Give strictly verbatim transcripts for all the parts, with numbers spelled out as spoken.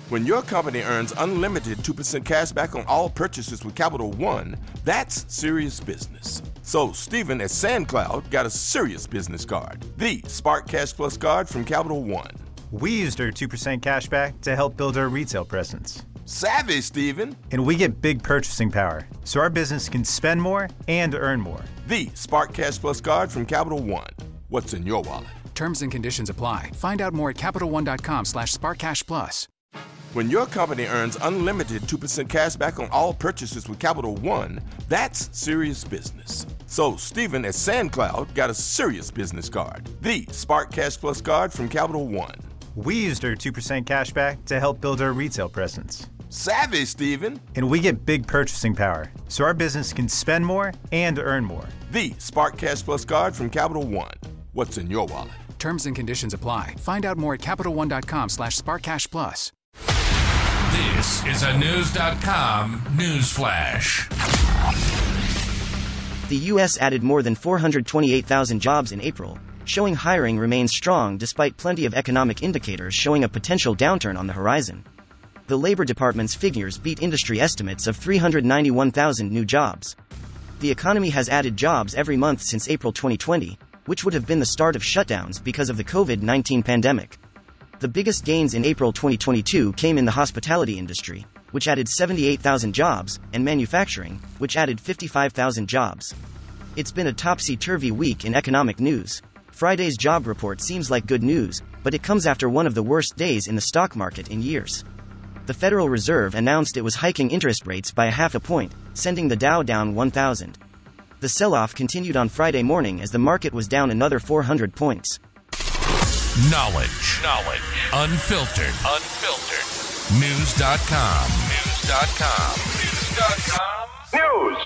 When your company earns unlimited two percent cash back on all purchases with Capital One, that's serious business. So Stephen at SandCloud got a serious business card, the Spark Cash Plus card from Capital One. We used our two percent cash back to help build our retail presence. Savvy, Stephen. And we get big purchasing power, so our business can spend more and earn more. The Spark Cash Plus card from Capital One. What's in your wallet? Terms and conditions apply. Find out more at CapitalOne.com slash SparkCashPlus. When your company earns unlimited two percent cash back on all purchases with Capital One, that's serious business. So Stephen at SandCloud got a serious business card, the Spark Cash Plus card from Capital One. We used our two percent cash back to help build our retail presence. Savvy, Stephen. And we get big purchasing power, so our business can spend more and earn more. The Spark Cash Plus card from Capital One. What's in your wallet? Terms and conditions apply. Find out more at CapitalOne.com slash SparkCashPlus. This is a News dot com news flash. The U S added more than four hundred twenty-eight thousand jobs in April, showing hiring remains strong despite plenty of economic indicators showing a potential downturn on the horizon. The Labor Department's figures beat industry estimates of three hundred ninety-one thousand new jobs. The economy has added jobs every month since April twenty twenty, which would have been the start of shutdowns because of the covid nineteen pandemic. The biggest gains in April twenty twenty-two came in the hospitality industry, which added seventy-eight thousand jobs, and manufacturing, which added fifty-five thousand jobs. It's been a topsy-turvy week in economic news. Friday's job report seems like good news, but it comes after one of the worst days in the stock market in years. The Federal Reserve announced it was hiking interest rates by a half a point, sending the Dow down one thousand. The sell-off continued on Friday morning as the market was down another four hundred points. Knowledge. Knowledge. Unfiltered. Unfiltered. News dot com. News dot com. News dot com. News.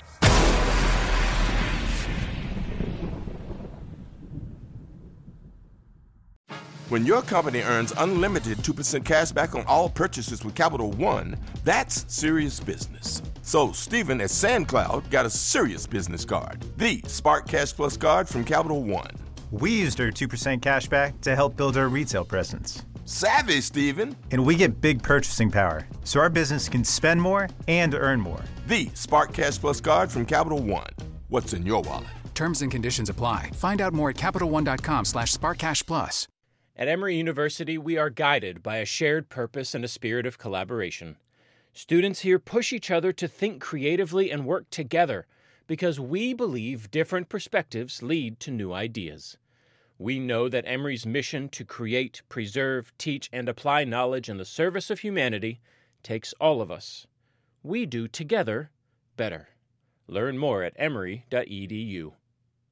When your company earns unlimited two percent cash back on all purchases with Capital One, that's serious business. So Stephen at SandCloud got a serious business card, the Spark Cash Plus card from Capital One. We used our two percent cash back to help build our retail presence. Savvy, Stephen. And we get big purchasing power, so our business can spend more and earn more. The Spark Cash Plus card from Capital One. What's in your wallet? Terms and conditions apply. Find out more at CapitalOne.com slash SparkCashPlus. At Emory University, we are guided by a shared purpose and a spirit of collaboration. Students here push each other to think creatively and work together because we believe different perspectives lead to new ideas. We know that Emory's mission to create, preserve, teach, and apply knowledge in the service of humanity takes all of us. We do together better. Learn more at emory dot e d u.